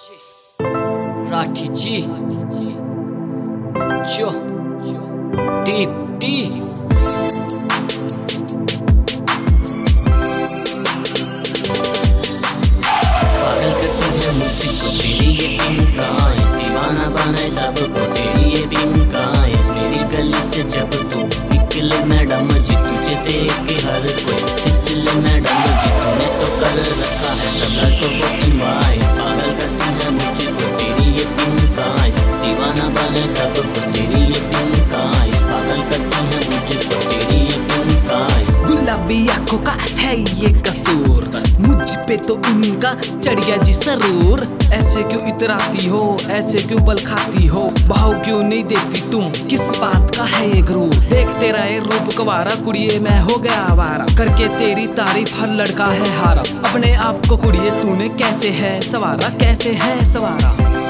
राठी जी जो T T पागल करती है मुझको तेरी ये पिंका, इस दीवाना बनाए सबको तेरी ये पिंका। इस मेरी गली से जब तू निकले मैडम जी, तुझे देख के हर कोई फिसले मैडम जी। तूने तो कर रखा है सब लड़कों को इनवाइट। पागल करती है मुझको तेरी ये पिंका, इस दीवाना बनाए सबको तेरी ये पिंका। इस पागल करती है मुझको तेरी ये पिंका। गुलाबी आंखों का है ये कसूर, मुझ पे तो इनका चढ़िया जी सरूर। ऐसे क्यों इतराती हो, ऐसे क्यों बल खाती हो, भाव क्यों नहीं देती तुम, किस बात का है ये गुरूर। देख तेरा ये रूप कवारा कुड़िए मैं हो गया आवारा, करके तेरी तारीफ हर लड़का है हारा। अपने आप को कुड़िए तूने कैसे है सवारा, कैसे है सवारा।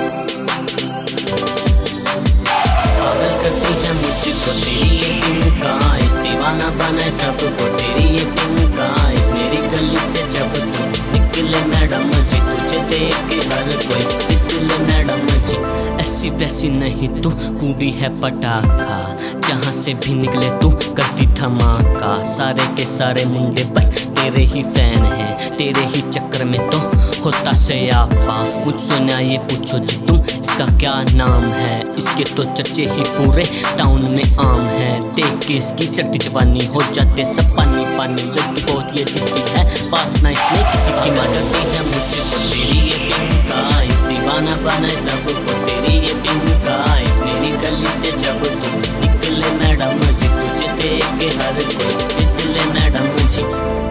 पागल करती है मुझको तेरी ये पिंका, इस दीवाना बनाए सबको तेरी ये पिंका। इस मेरी गली से जब तू निकले मैडम जी, तुझे देख के हर कोई फिसले मैडम जी। ऐसी वैसी नहीं तू कुड़ी है पटाखा, जहाँ से भी निकले तू करती धमाका। सारे के सारे मुंडे बस तेरे ही फैन हैं, तेरे ही चक्कर में तो होता से आपा। मुझसे ना ये पूछो जी तुम इसका क्या नाम है, इसके तो चर्चे ही पूरे टाउन में आम है। देख के इसकी चढ़ती जवानी हो जाते सब पानी पानी। लड़की बहुत ये जिद्दी है, बात ना इसमें किसी की मानती है मुझको तेरी ये पिंका। इस दीवाना बनाए सबको तेरी ये पिंका। इस मेरी गली से जब तू निकले मैडम जी, तुझे देख के हर कोई फिसले मैडम जी।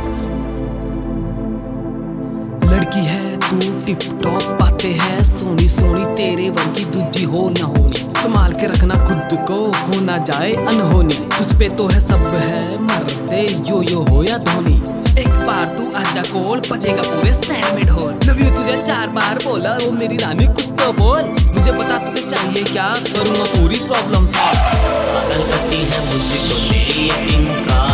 लड़की है तू टिप टॉप, बातें है सोनी सोनी, तेरे वर्गी दूजी हो ना होनी। संभाल के रखना खुद को, हो ना जाए अनहोनी। तुझ पे तो है सब है मरते, यो हो या धोनी। एक बार तू आजा कोल, बजेगा पूरे शहर में ढोल। लव यू तुझे 4 बार बोला, वो मेरी रानी कुछ तो बोल। मुझे बता तुझे चाहिए क्या, करूँगा पूरी प्रॉब्लम सॉल्व। पागल करती है मुझको तेरी ये पिंका,